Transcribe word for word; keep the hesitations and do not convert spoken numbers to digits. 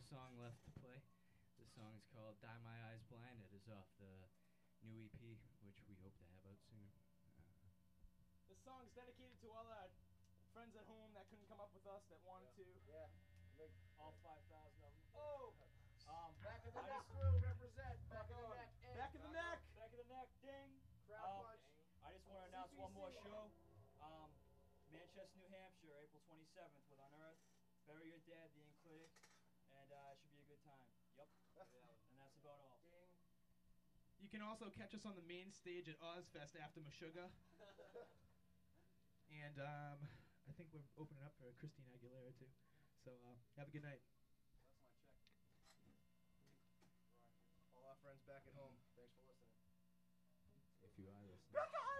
song left to play. This song is called Die My Eyes Blind. It is off the new E P, which we hope to have out soon. Uh, This song's dedicated to all our friends at home that couldn't come up with us that wanted Yeah. to. Yeah. Like, All five thousand of them. oh! Um, Back of the I neck just- crew, represent. Back of the on. neck. eh. Back of the neck! Back of the neck, ding. Crowd Um, punch. I just want to announce one more C C C. show. Um, Manchester, New Hampshire, April twenty-seventh with Unearth. Bury Your Dead, The Enclitic, and uh, it should be a good time. Yep. And that's about all. Ding. You can also catch us on the main stage at Ozfest after Meshuggah. And um, I think we're opening up for Christina Aguilera too. So uh, have a good night. That's my check. All our friends back at home, thanks for listening. if you are listening.